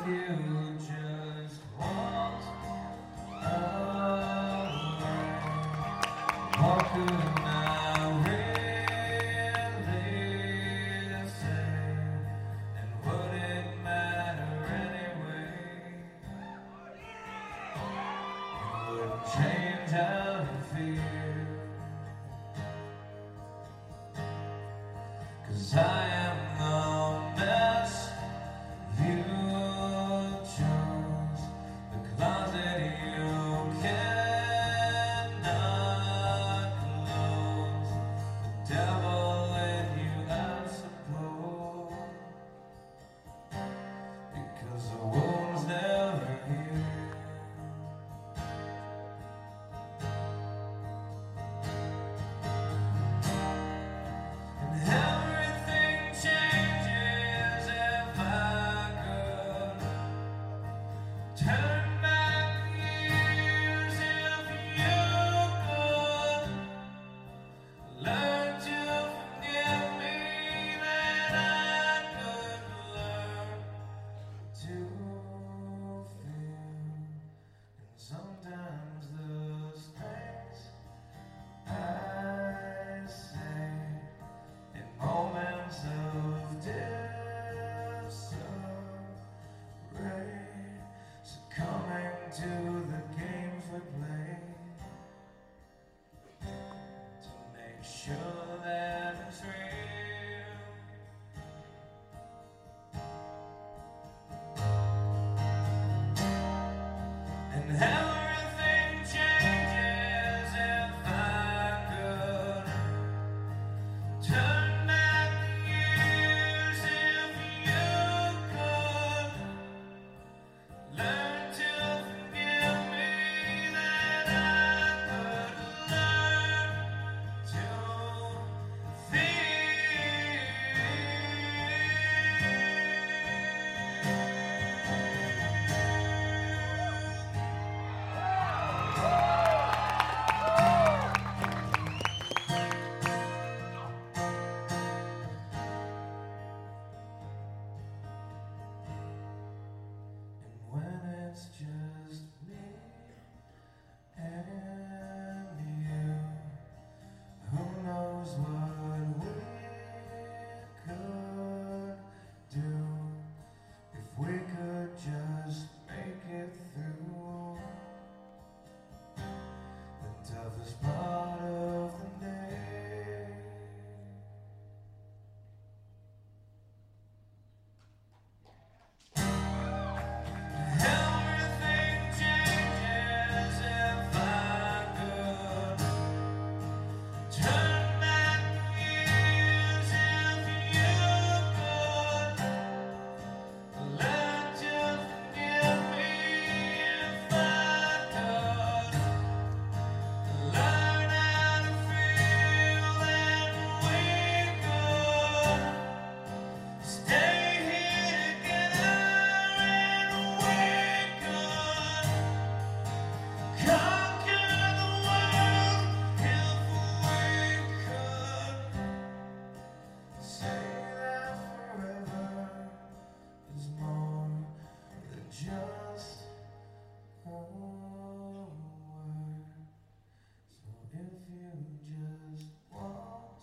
you just walked away, what could I really say? And would it matter anyway? It wouldn't change how you feel, 'cause I am the mess you chose, the closet you cannot close, the devil in you, I suppose, because the wounds never heal. And everything changes if I could turn back the years. If you could learn to forgive me, then I could learn to feel. And sometimes those things I say in moments of disarray, succumbing to the games we play, to make sure that it's real. And everything changes if I could turn back the years. If you could learn to forgive me, then I could learn to feel. And when it's just me and you, who knows what we could do if we could just make it through the toughest part of the day. Everything changes if I could turn back the years. If you could learn to forgive me, if I could learn how to feel, then we could stay here together, and we could conquer the world if we could say that forever is more than just a word. So if you just walked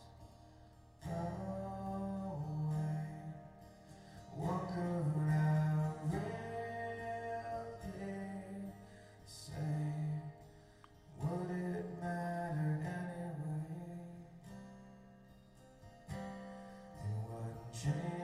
away, what could I really say? Would it matter anyway? It wouldn't change